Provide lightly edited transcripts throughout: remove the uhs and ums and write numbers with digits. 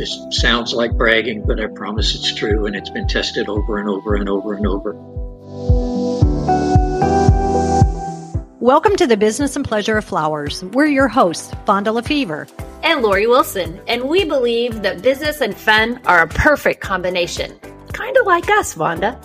just sounds like bragging, but I promise it's true, and it's been tested over and over and over and over. Welcome to the Business and Pleasure of Flowers. We're your hosts, Fonda Lefevre and Lori Wilson, and we believe that business and fun are a perfect combination. Kind of like us, Fonda.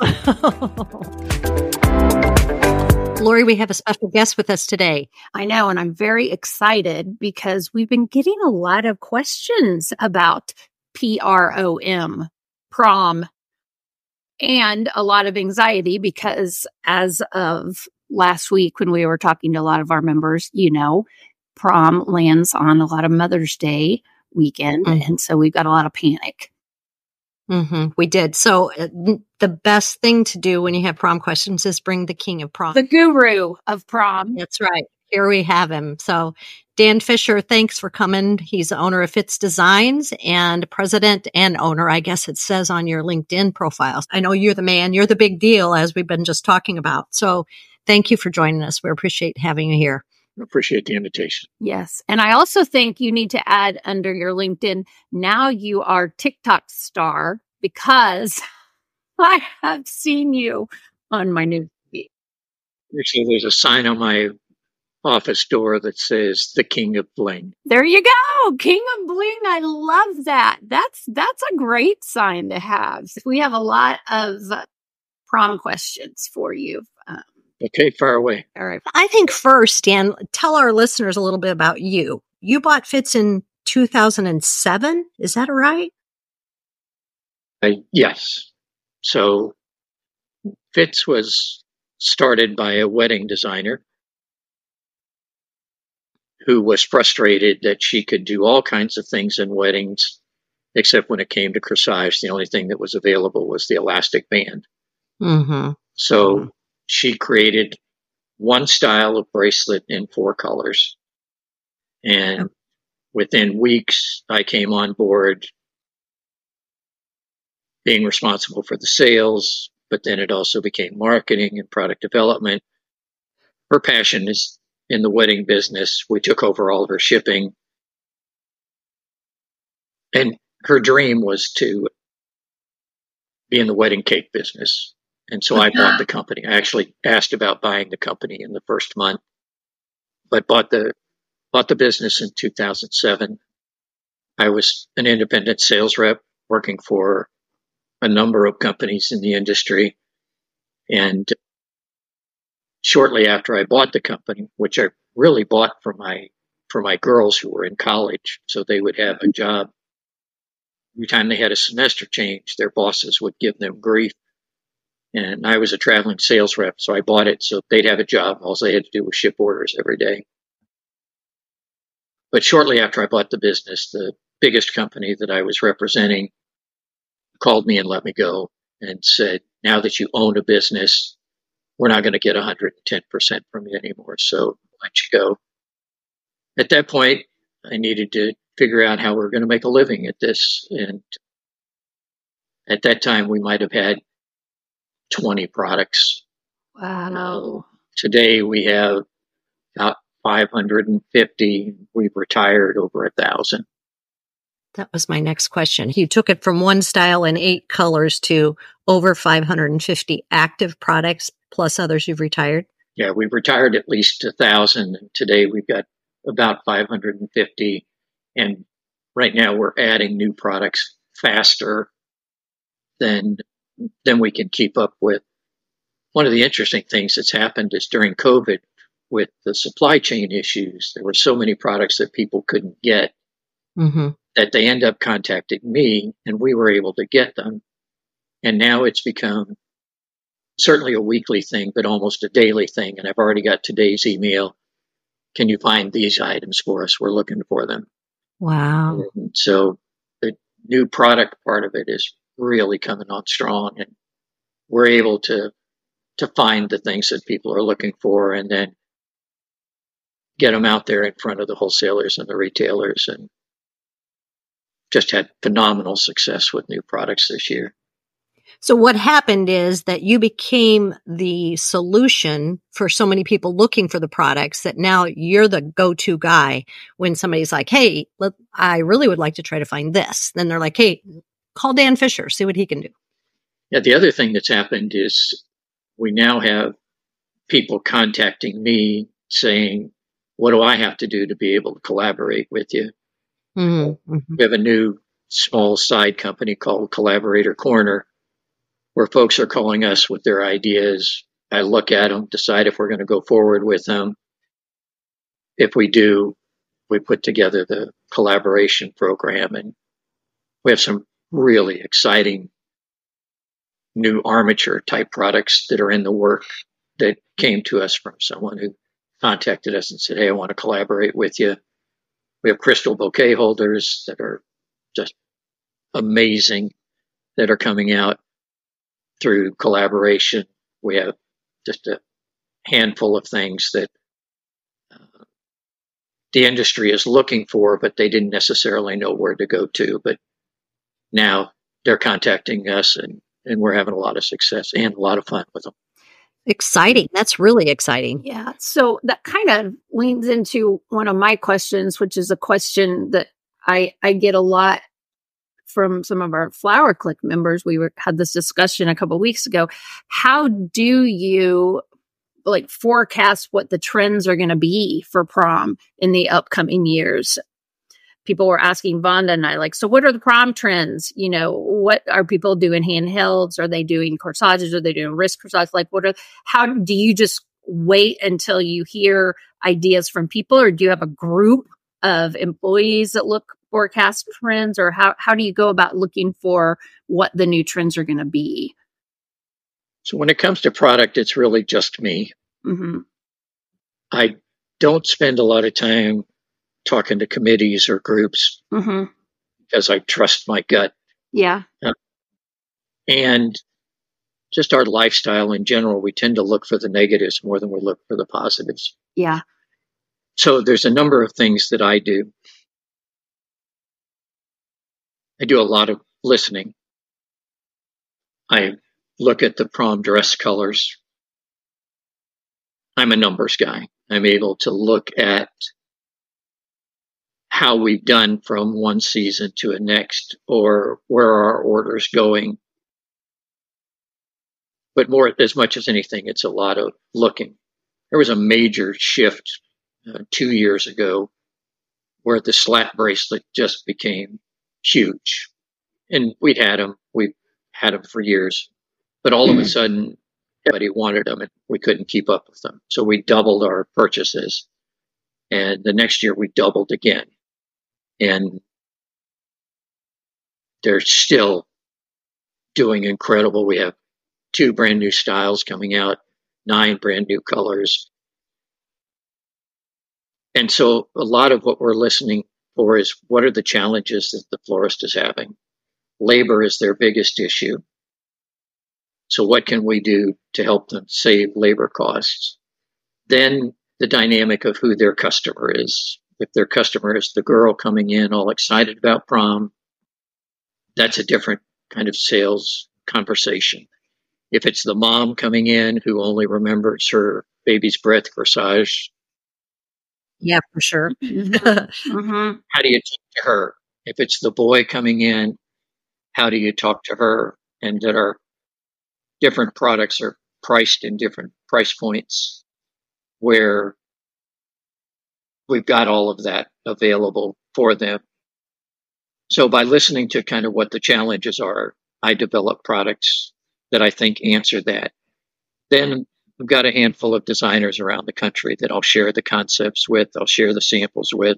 Lori, we have a special guest with us today. I know, and I'm very excited because we've been getting a lot of questions about PROM, prom, and a lot of anxiety because as of last week when we were talking to a lot of our members, you know, prom lands on a lot of Mother's Day weekend, and so we've got a lot of panic. We did. So the best thing to do when you have prom questions is bring the king of prom. The guru of prom. That's right. Here we have him. So Dan Fisher, thanks for coming. He's the owner of Fitz Designs and president and owner, I guess it says on your LinkedIn profile. I know you're the man. You're the big deal, as we've been just talking about. So thank you for joining us. We appreciate having you here. I appreciate the invitation. Yes. And I also think you need to add under your LinkedIn, now you are TikTok star because I have seen you on my news feed. Actually, there's a sign on my office door that says the King of Bling. There you go. King of Bling. I love that. That's a great sign to have. We have a lot of prom questions for you. Okay, far away. All right. I think first, Dan, tell our listeners a little bit about you. You bought Fitz in 2007. Is that right? Yes. So Fitz was started by a wedding designer who was frustrated that she could do all kinds of things in weddings, except when it came to corsage, the only thing that was available was the elastic band. So she created one style of bracelet in 4 colors. And within weeks, I came on board being responsible for the sales, but then it also became marketing and product development. Her passion is in the wedding business. We took over all of her shipping. And her dream was to be in the wedding cake business. And so I bought the company. I actually asked about buying the company in the first month, but bought the business in 2007. I was an independent sales rep working for a number of companies in the industry. And shortly after I bought the company, which I really bought for my girls who were in college, so they would have a job. Every time they had a semester change, their bosses would give them grief. And I was a traveling sales rep, so I bought it so they'd have a job. All they had to do was ship orders every day. But shortly after I bought the business, the biggest company that I was representing called me and let me go and said, now that you own a business, we're not going to get 110% from you anymore, so I'll let you go. At that point, I needed to figure out how we were going to make a living at this. And at that time, we might have had 20 products. Wow. Today we have about 550. We've retired over 1,000. That was my next question. You took it from one style in 8 colors to over 550 active products, plus others you've retired? Yeah, we've retired at least 1,000. And today we've got about 550. And right now we're adding new products faster than we can keep up with. One of the interesting things that's happened is during COVID, with the supply chain issues, there were so many products that people couldn't get that they end up contacting me, and we were able to get them. And now it's become certainly a weekly thing, but almost a daily thing. And I've already got today's email. Can you find these items for us? We're looking for them. Wow. And so the new product part of it is really coming on strong, and we're able to find the things that people are looking for and then get them out there in front of the wholesalers and the retailers, and just had phenomenal success with new products this year. So what happened is that you became the solution for so many people looking for the products that now you're the go-to guy when somebody's like, hey, I really would like to try to find this. Then they're like, hey, call Dan Fisher, see what he can do. Yeah, the other thing that's happened is we now have people contacting me saying, what do I have to do to be able to collaborate with you? Mm-hmm. We have a new small side company called Collaborator Corner, where folks are calling us with their ideas. I look at them, decide if we're going to go forward with them. If we do, we put together the collaboration program, and we have some really exciting new armature type products that are in the work that came to us from someone who contacted us and said, hey, I want to collaborate with you. We have crystal bouquet holders that are just amazing that are coming out through collaboration. We have just a handful of things that the industry is looking for, but they didn't necessarily know where to go to. But now they're contacting us, and we're having a lot of success and a lot of fun with them. Exciting. That's really exciting. Yeah. So that kind of leans into one of my questions, which is a question that I get a lot from some of our Flower Click members. We had this discussion a couple of weeks ago. How do you forecast what the trends are going to be for prom in the upcoming years? People were asking Vonda and I, so what are the prom trends? What are people doing handhelds? Are they doing corsages? Are they doing wrist corsages? How do you just wait until you hear ideas from people, or do you have a group of employees that forecast trends, or how do you go about looking for what the new trends are going to be? So when it comes to product, it's really just me. Mm-hmm. I don't spend a lot of time talking to committees or groups because I trust my gut. Yeah. And just our lifestyle in general, we tend to look for the negatives more than we look for the positives. Yeah. So there's a number of things that I do. I do a lot of listening. I look at the prom dress colors. I'm a numbers guy. I'm able to look at how we've done from one season to a next, or where are our orders going. But more, as much as anything, it's a lot of looking. There was a major shift 2 years ago where the slap bracelet just became huge. And we've had them for years. But all of a sudden, everybody wanted them, and we couldn't keep up with them. So we doubled our purchases. And the next year, we doubled again. And they're still doing incredible. We have 2 brand new styles coming out, 9 brand new colors. And so a lot of what we're listening for is, what are the challenges that the florist is having? Labor is their biggest issue. So what can we do to help them save labor costs? Then the dynamic of who their customer is. If their customer is the girl coming in all excited about prom, that's a different kind of sales conversation. If it's the mom coming in who only remembers her baby's breath corsage, yeah, for sure. How do you talk to her? If it's the boy coming in, how do you talk to her? And that our different products are priced in different price points, where we've got all of that available for them. So by listening to kind of what the challenges are, I develop products that I think answer that. Then I've got a handful of designers around the country that I'll share the concepts with, I'll share the samples with.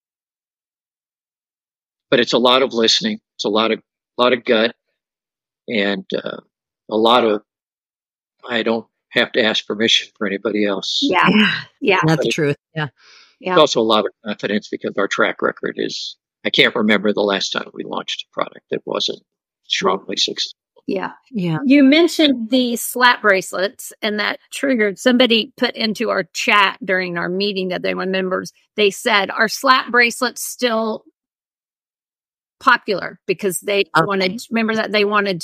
But it's a lot of listening. It's a lot of gut, and a lot of, I don't have to ask permission for anybody else. Yeah. That's the truth. Yeah. It's also a lot of confidence, because our track record is, I can't remember the last time we launched a product that wasn't strongly successful. Yeah. Yeah. You mentioned the slap bracelets, and that triggered, somebody put into our chat during our meeting that they were members. They said, are slap bracelets still popular? Because they wanted to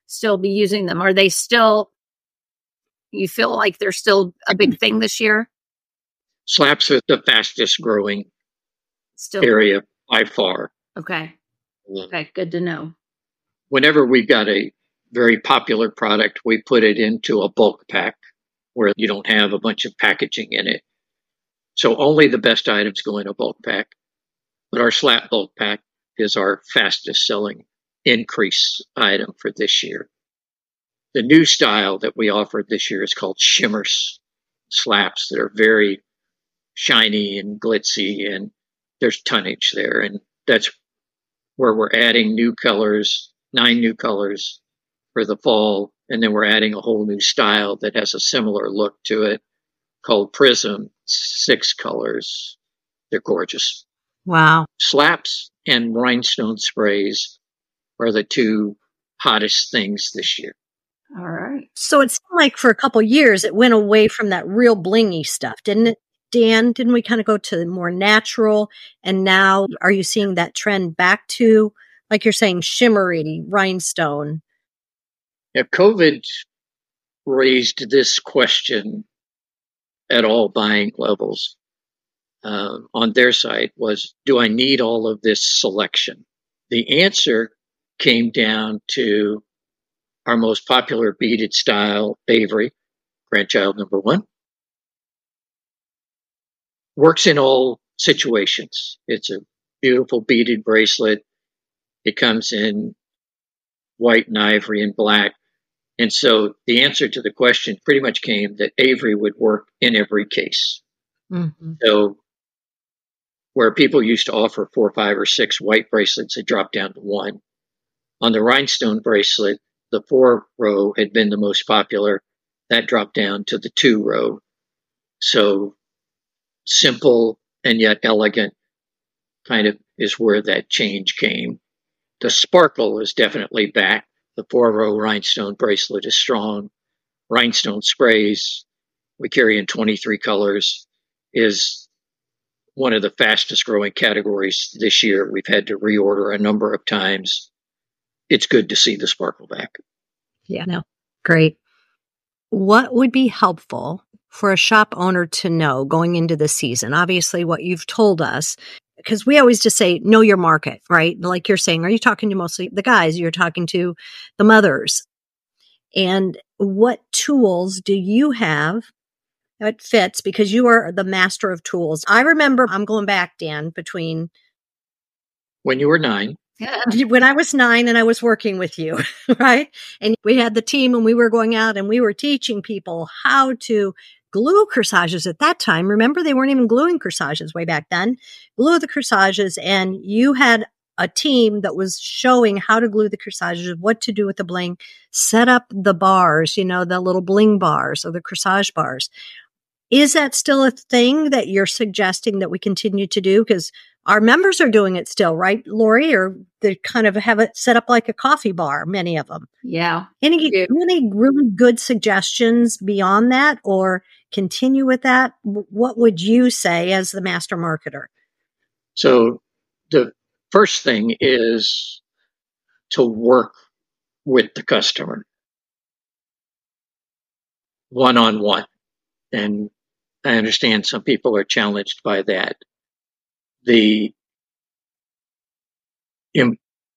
still be using them? Are they still, you feel like they're still a big thing this year? Slaps are the fastest growing Still. area by far. Okay. Okay. Good to know. Whenever we've got a very popular product, we put it into a bulk pack where you don't have a bunch of packaging in it. So only the best items go in a bulk pack. But our slap bulk pack is our fastest selling increase item for this year. The new style that we offered this year is called shimmer slaps that are very shiny and glitzy, and there's tonnage there. And that's where we're adding new colors, 9 new colors for the fall. And then we're adding a whole new style that has a similar look to it called Prism, 6 colors. They're gorgeous. Wow. Slaps and rhinestone sprays are the 2 hottest things this year. All right. So it seemed like for a couple of years, it went away from that real blingy stuff, didn't it, Dan? Didn't we kind of go to more natural? And now are you seeing that trend back to, like you're saying, shimmery, rhinestone? Yeah, COVID raised this question at all buying levels on their side was, do I need all of this selection? The answer came down to our most popular beaded style, Avery, grandchild number 1. Works in all situations. It's a beautiful beaded bracelet. It comes in white and ivory and black. And so the answer to the question pretty much came that Avery would work in every case. Mm-hmm. So where people used to offer 4, 5, or 6 white bracelets, it dropped down to 1. On the rhinestone bracelet, the 4-row had been the most popular. That dropped down to the 2-row. So simple and yet elegant kind of is where that change came. The sparkle is definitely back. The 4-row rhinestone bracelet is strong. Rhinestone sprays, we carry in 23 colors, is one of the fastest growing categories this year. We've had to reorder a number of times. It's good to see the sparkle back. Yeah, no, great. What would be helpful for a shop owner to know going into the season? Obviously, what you've told us, because we always just say, know your market, right? Like you're saying, are you talking to mostly the guys? You're talking to the mothers. And what tools do you have that fits? Because you are the master of tools. I remember, I'm going back, Dan, between when you were 9. When I was 9 and I was working with you, right? And we had the team and we were going out and we were teaching people how to glue corsages at that time. Remember, they weren't even gluing corsages way back then. Glue the corsages, and you had a team that was showing how to glue the corsages, what to do with the bling, set up the bars, the little bling bars or the corsage bars. Is that still a thing that you're suggesting that we continue to do? Because our members are doing it still, right, Lori? Or they kind of have it set up like a coffee bar, many of them. Yeah. Any really good suggestions beyond that, or continue with that? What would you say as the master marketer? So the first thing is to work with the customer one-on-one. And I understand some people are challenged by that. In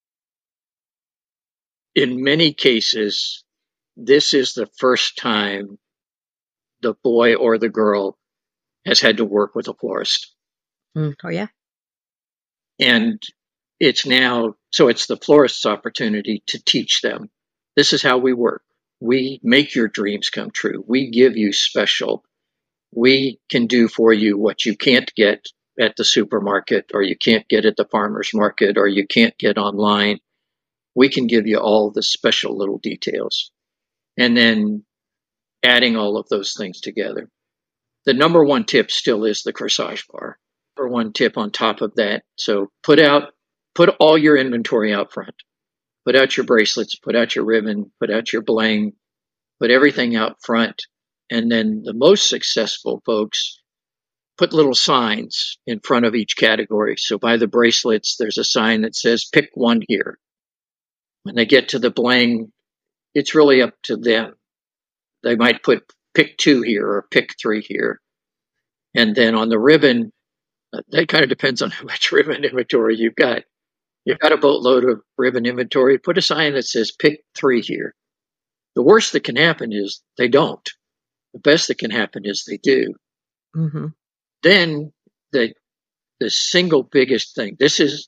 many cases, this is the first time the boy or the girl has had to work with a florist. Oh, yeah. And it's the florist's opportunity to teach them. This is how we work. We make your dreams come true. We give you special. We can do for you what you can't get at the supermarket, or you can't get at the farmer's market, or you can't get online. We can give you all the special little details. And then adding all of those things together. The number one tip still is the corsage bar. Number one tip on top of that. So put all your inventory out front. Put out your bracelets, put out your ribbon, put out your bling, put everything out front. And then the most successful folks put little signs in front of each category. So by the bracelets, there's a sign that says, pick one here. When they get to the bling, it's really up to them. They might put pick 2 here or pick 3 here. And then on the ribbon, that kind of depends on how much ribbon inventory you've got. You've got a boatload of ribbon inventory, put a sign that says pick 3 here. The worst that can happen is they don't. The best that can happen is they do. Mm-hmm. Then the single biggest thing,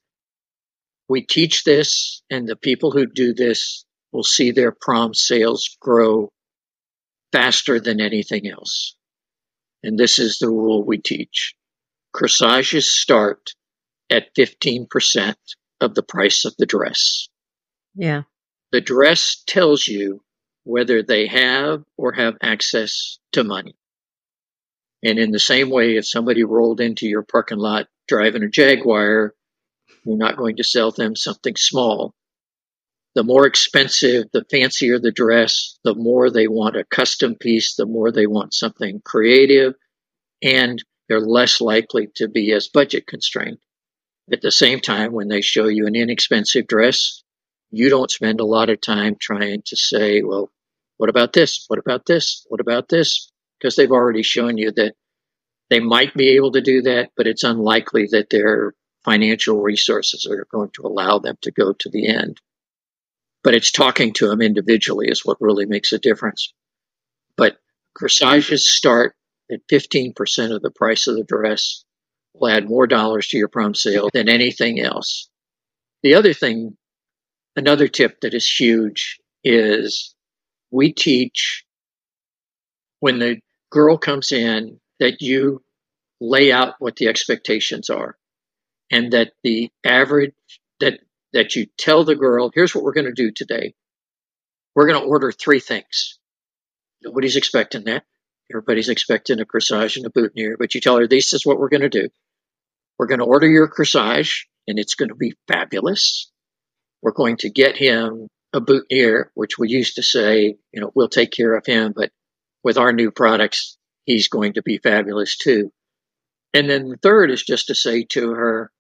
we teach this, and the people who do this will see their prom sales grow faster than anything else. And this is the rule we teach. Corsages start at 15% of the price of the dress. Yeah. The dress tells you whether they have or have access to money. And in the same way, if somebody rolled into your parking lot driving a Jaguar, you're not going to sell them something small. The more expensive, the fancier the dress, the more they want a custom piece, the more they want something creative, and they're less likely to be as budget constrained. At the same time, when they show you an inexpensive dress, you don't spend a lot of time trying to say, well, what about this? What about this? What about this? Because they've already shown you that they might be able to do that, but it's unlikely that their financial resources are going to allow them to go to the end. But it's talking to them individually is what really makes a difference. But corsages start at 15% of the price of the dress. Will add more dollars to your prom sale than anything else. The other thing, another tip that is huge is we teach when the girl comes in that you lay out what the expectations are, and that the average, that you tell the girl, here's what we're going to do today. We're going to order 3 things. Nobody's expecting that. Everybody's expecting a corsage and a boutonniere, but you tell her, this is what we're going to do. We're going to order your corsage, and it's going to be fabulous. We're going to get him a boutonniere, which we used to say, we'll take care of him, but with our new products, he's going to be fabulous too. And then the third is just to say to her,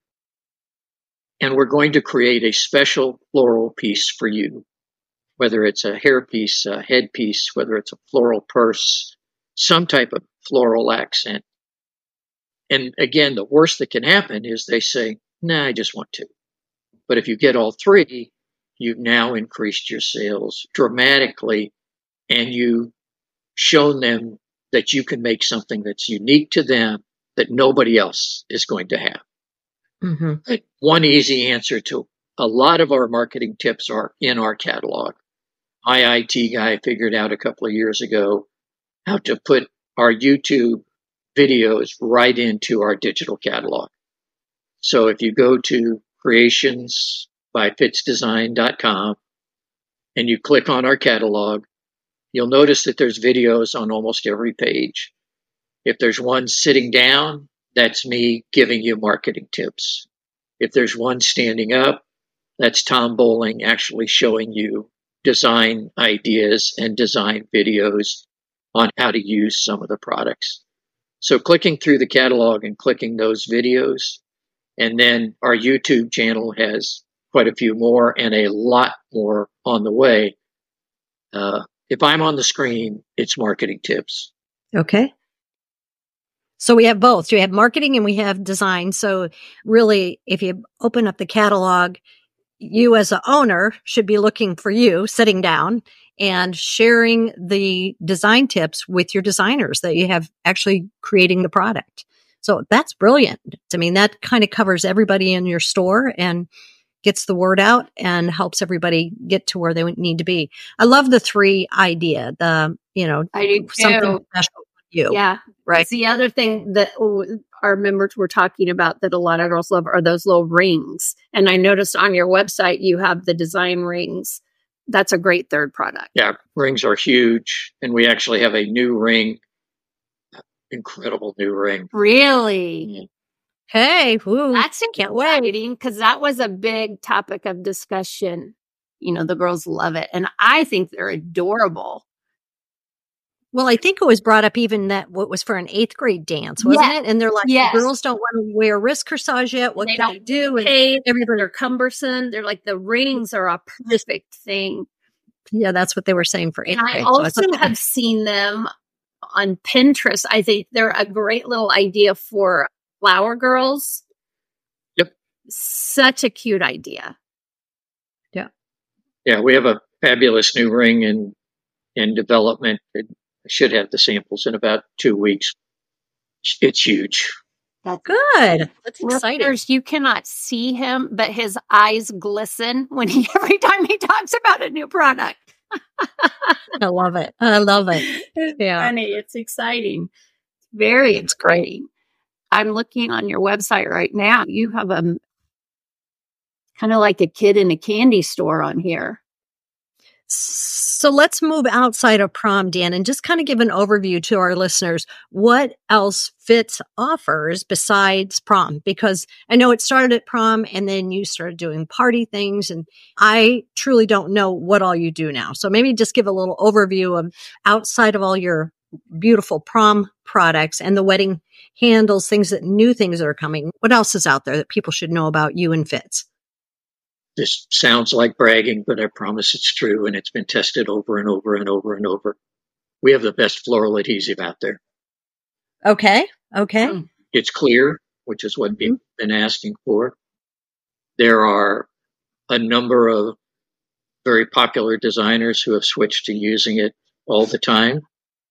and we're going to create a special floral piece for you, whether it's a hair piece, a head piece, whether it's a floral purse, some type of floral accent. And again, the worst that can happen is they say, nah, I just want 2. But if you get all 3, you've now increased your sales dramatically, and you've shown them that you can make something that's unique to them that nobody else is going to have. Mm-hmm. One easy answer to a lot of our marketing tips are in our catalog. My IT guy figured out a couple of years ago how to put our YouTube videos right into our digital catalog. So if you go to creationsbyfitsdesign.com and you click on our catalog, you'll notice that there's videos on almost every page. If there's one sitting down, that's me giving you marketing tips. If there's one standing up, that's Tom Bowling actually showing you design ideas and design videos on how to use some of the products. So clicking through the catalog and clicking those videos, and then our YouTube channel has quite a few more and a lot more on the way. If I'm on the screen, it's marketing tips. Okay. So we have both. So we have marketing and we have design. So really, if you open up the catalog, you as an owner should be looking for you, sitting down and sharing the design tips with your designers that you have actually creating the product. So that's brilliant. I mean, that kind of covers everybody in your store and gets the word out and helps everybody get to where they need to be. I love the 3 idea, I do something special for you. Yeah. Right. It's the other thing that our members were talking about that a lot of girls love are those little rings. And I noticed on your website, you have the design rings. That's a great third product. Yeah. Rings are huge. And we actually have a new ring. Incredible new ring. Really? Hey, woo, that's exciting because that was a big topic of discussion. The girls love it. And I think they're adorable. Well, I think it was brought up even that what was for an 8th grade dance, wasn't it? And they're like, the girls don't want to wear wrist corsage yet. What can they do? And everybody are cumbersome. They're like, the rings are a perfect thing Yeah, that's what they were saying for And I 8th grade. also have seen them on Pinterest. I think they're a great little idea for flower girls. Yep. Such a cute idea. Yeah, we have a fabulous new ring in development. It should have the samples in about 2 weeks. It's huge. That's good. That's exciting. Listeners, you cannot see him, but his eyes glisten every time he talks about a new product. I love it. I love it. It's Yeah. funny. It's exciting. Very exciting. I'm looking on your website right now. You have a kind of like a kid in a candy store on here. So let's move outside of prom, Dan, and just kind of give an overview to our listeners. What else Fitz offers besides prom? Because I know it started at prom and then you started doing party things, and I truly don't know what all you do now. So maybe just give a little overview of outside of all your beautiful prom products and the wedding handles, new things that are coming. What else is out there that people should know about you and Fitz? This sounds like bragging, but I promise it's true, and it's been tested over and over and over and over. We have the best floral adhesive out there. Okay. It's clear, which is what people have been asking for. There are a number of very popular designers who have switched to using it all the time.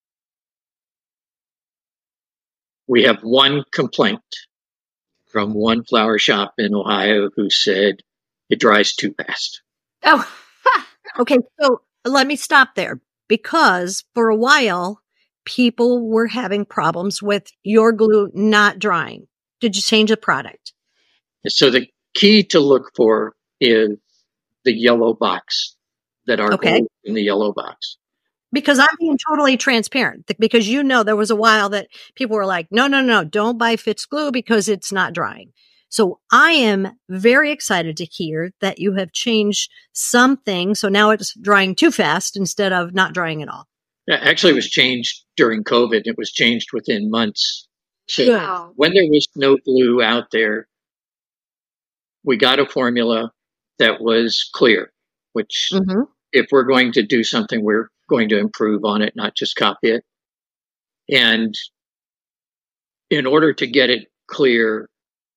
We have one complaint from one flower shop in Ohio who said it dries too fast. Oh, Okay. So let me stop there, because for a while, people were having problems with your glue not drying. Did you change the product? So the key to look for is the yellow box, that are gold in the yellow box. Because I'm being totally transparent, because there was a while that people were like, no, don't buy Fitz glue because it's not drying. So I am very excited to hear that you have changed something. So now it's drying too fast instead of not drying at all. Yeah, actually, it was changed during COVID. It was changed within months. So when there was no glue out there, we got a formula that was clear, which if we're going to do something, we're going to improve on it, not just copy it. And in order to get it clear,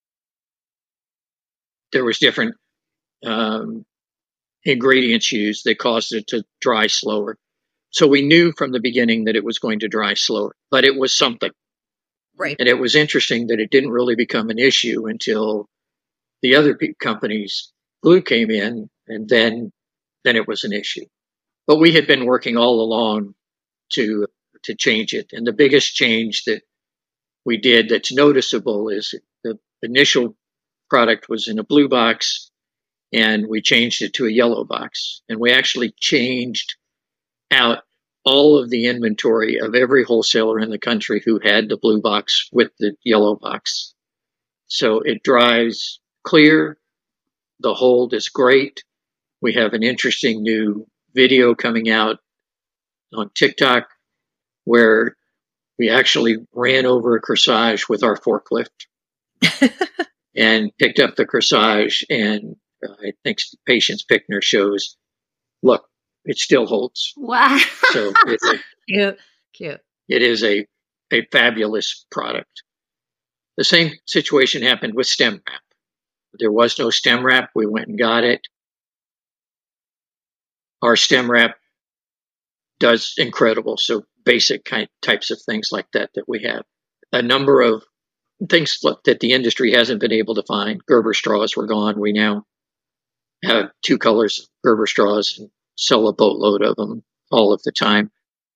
there was different ingredients used that caused it to dry slower. So we knew from the beginning that it was going to dry slower, but it was something. Right. And it was interesting that it didn't really become an issue until the other company's glue came in, and then it was an issue. But we had been working all along to change it. And the biggest change that we did that's noticeable is the initial product was in a blue box, and we changed it to a yellow box. And we actually changed out all of the inventory of every wholesaler in the country who had the blue box with the yellow box. So it dries clear. The hold is great. We have an interesting new video coming out on TikTok where we actually ran over a corsage with our forklift and picked up the corsage, and I think Patience Pickner shows, look, it still holds. Wow. So it's cute. It is a fabulous product. The same situation happened with stem wrap. There was no stem wrap. We went and got it. Our stem wrap does incredible. So basic types of things like that we have. A number of things that the industry hasn't been able to find. Gerber straws were gone. We now have 2 colors of Gerber straws and sell a boatload of them all of the time.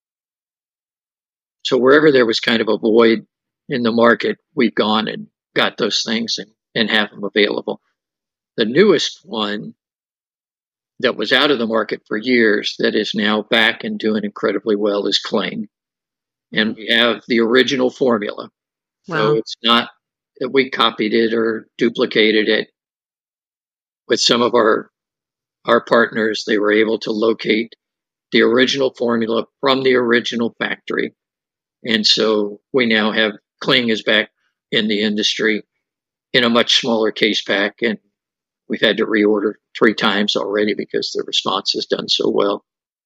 So wherever there was kind of a void in the market, we've gone and got those things and have them available. The newest one that was out of the market for years that is now back and doing incredibly well is Kling. And we have the original formula. Wow. So it's not that we copied it or duplicated it. With some of our partners, they were able to locate the original formula from the original factory. And so we now have Kling is back in the industry in a much smaller case pack. And we've had to reorder 3 times already because the response has done so well.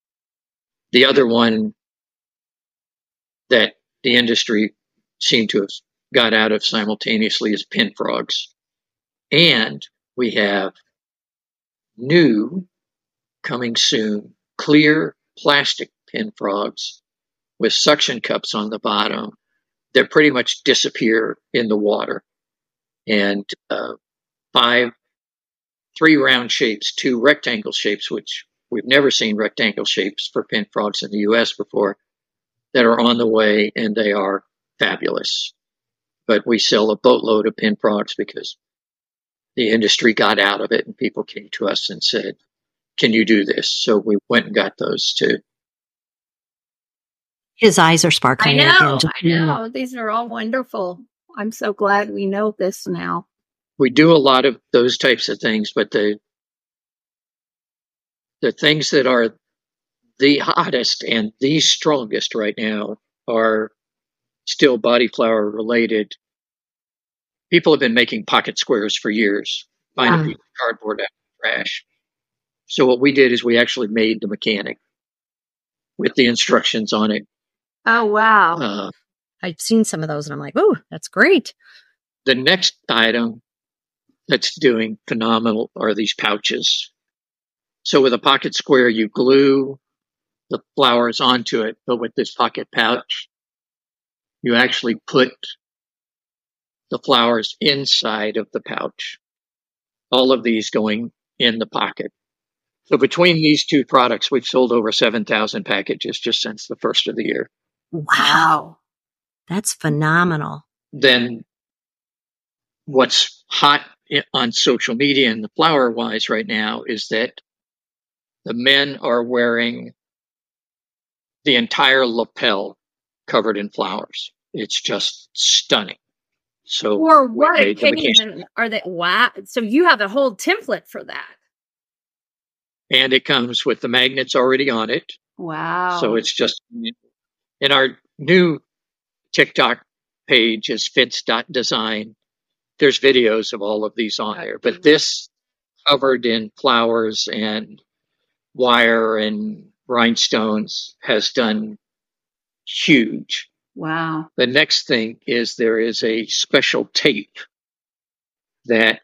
The other one that the industry seemed to have got out of simultaneously is pin frogs. And we have new, coming soon, clear plastic pin frogs with suction cups on the bottom that pretty much disappear in the water. And 3 round shapes, 2 rectangle shapes, which we've never seen rectangle shapes for pin frogs in the US before, that are on the way, and they are fabulous. But we sell a boatload of pin frogs because the industry got out of it and people came to us and said, can you do this? So we went and got those too. His eyes are sparkling. I know. These are all wonderful. I'm so glad we know this now. We do a lot of those types of things, but the things that are the hottest and the strongest right now are still body flower related. People have been making pocket squares for years, find a piece of cardboard out of the trash. So what we did is we actually made the mechanic with the instructions on it. Oh, wow. I've seen some of those and I'm like, oh, that's great. The next item that's doing phenomenal are these pouches. So with a pocket square, you glue the flowers onto it, but with this pocket pouch, you actually put the flowers inside of the pouch. All of these going in the pocket. So between these two products, we've sold over 7,000 packages just since the first of the year. Wow. That's phenomenal. Then what's hot on social media and the flower wise right now is that the men are wearing the entire lapel covered in flowers. It's just stunning. So or what? Are they wow? So you have a whole template for that. And it comes with the magnets already on it. Wow. So it's just in our new TikTok page is fits.design. There's videos of all of these on there, but this covered in flowers and wire and rhinestones has done huge. Wow. The next thing is there is a special tape that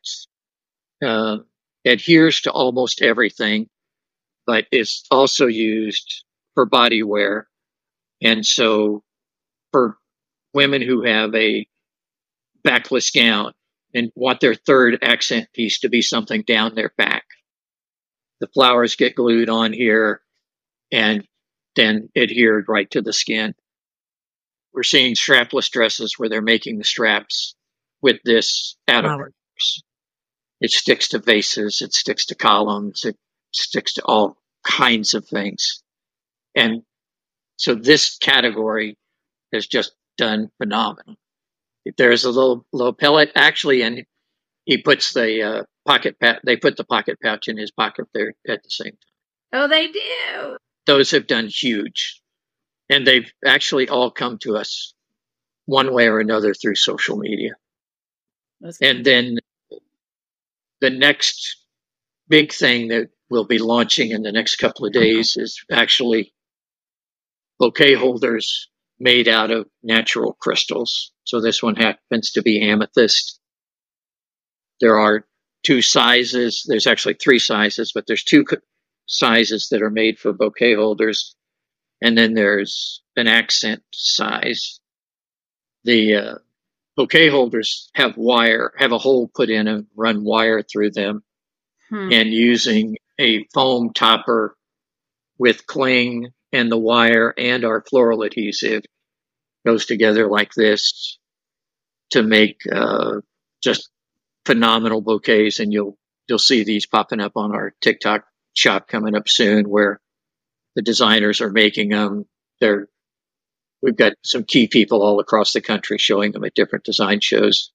adheres to almost everything, but is also used for body wear. And so for women who have a backless gown and want their third accent piece to be something down their back, the flowers get glued on here and then adhered right to the skin. We're seeing strapless dresses where they're making the straps with this out of purpose. It sticks to vases, it sticks to columns, it sticks to all kinds of things. And so this category has just done phenomenal. There's a little pellet actually, and he puts the pocket pouch. They put the pocket pouch in his pocket there at the same time. Oh, they do. Those have done huge, and they've actually all come to us one way or another through social media. And then the next big thing that we'll be launching in the next couple of days is actually bouquet holders made out of natural crystals. So this one happens to be amethyst. There are 2 sizes. There's actually 3 sizes, but there's 2 sizes that are made for bouquet holders. And then there's an accent size. The bouquet holders have a hole put in and run wire through them. And using a foam topper with cling and the wire and our floral adhesive goes together like this to make just phenomenal bouquets. And you'll see these popping up on our TikTok shop coming up soon, where the designers are making them. We've got some key people all across the country showing them at different design shows.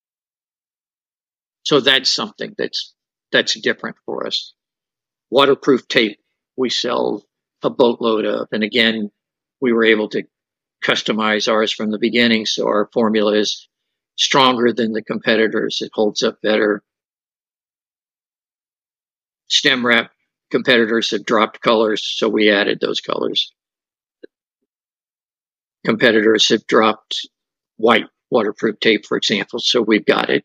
So that's something that's different for us. Waterproof tape, we sell a boatload of. And again, we were able to customize ours from the beginning. So our formula is stronger than the competitors. It holds up better. Stem wrap competitors have dropped colors, so we added those colors. competitors have dropped white waterproof tape, for example, so we've got it.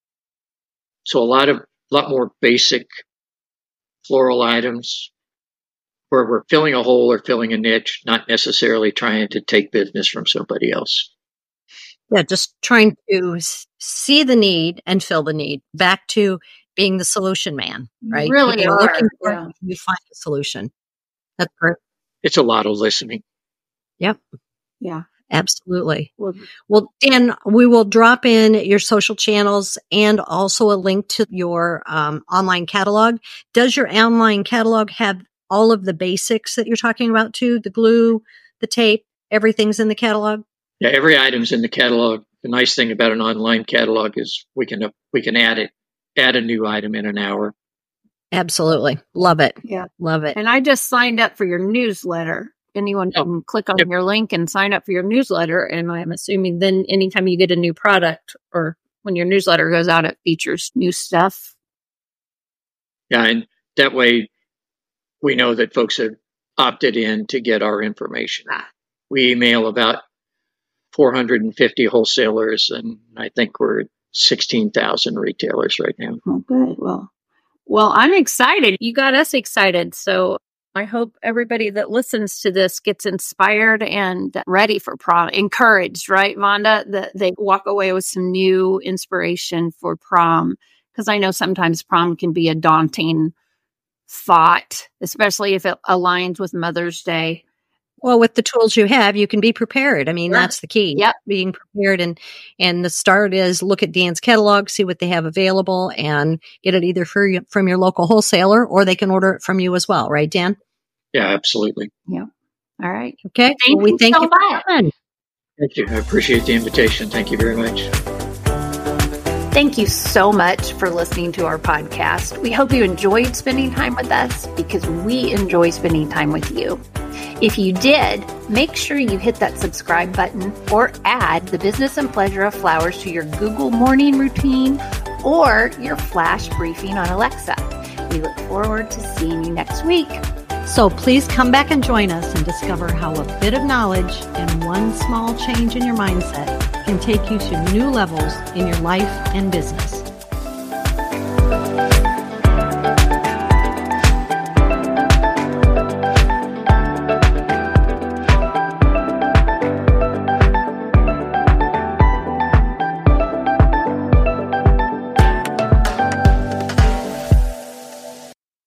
So a lot more basic floral items where we're filling a hole or filling a niche, not necessarily trying to take business from somebody else. Yeah, just trying to see the need and fill the need. Back to being the solution man, right? Really People are looking for yeah. it, you find a solution. That's great. It's a lot of listening. Yep. Yeah. Absolutely. Well, Dan, we will drop in your social channels and also a link to your online catalog. Does your online catalog have all of the basics that you're talking about too? The glue, the tape, everything's in the catalog? Yeah, every item's in the catalog. The nice thing about an online catalog is we can add a new item in an hour. Absolutely. Love it. Yeah. Love it. And I just signed up for your newsletter. Anyone can click on your link and sign up for your newsletter. And I'm assuming then anytime you get a new product or when your newsletter goes out, it features new stuff. Yeah, and that way we know that folks have opted in to get our information. We email about 450 wholesalers, and I think we're at 16,000 retailers right now. Oh, good. Well, I'm excited. You got us excited. So I hope everybody that listens to this gets inspired and ready for prom, encouraged, right, Vonda, that they walk away with some new inspiration for prom. Because I know sometimes prom can be a daunting thought, especially if it aligns with Mother's Day. Well, with the tools you have, you can be prepared. I mean, that's the key. Yep. Being prepared. And the start is look at Dan's catalog, see what they have available, and get it either from your local wholesaler or they can order it from you as well. Right, Dan? Yeah, absolutely. Yeah. All right. Okay. Thank you thank so you for much. coming. Thank you. I appreciate the invitation. Thank you very much. Thank you so much for listening to our podcast. We hope you enjoyed spending time with us because we enjoy spending time with you. If you did, make sure you hit that subscribe button or add the Business and Pleasure of Flowers to your Google morning routine or your flash briefing on Alexa. We look forward to seeing you next week. So please come back and join us and discover how a bit of knowledge and one small change in your mindset can take you to new levels in your life and business.